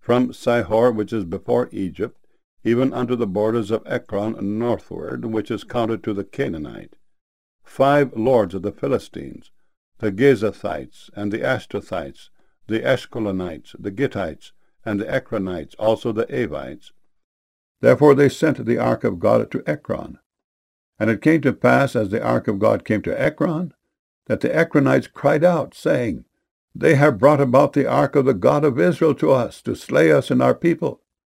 from Sihor, which is before Egypt, even unto the borders of Ekron northward, which is counted to the Canaanite. 5 lords of the Philistines, the Gezathites, and the Ashtrathites, the Ashkelonites, the Gittites, and the Ekronites, also the Avites. Therefore they sent the ark of God to Ekron. And it came to pass, as the ark of God came to Ekron, that the Ekronites cried out, saying, They have brought about the ark of the God of Israel to us, to slay us and our people.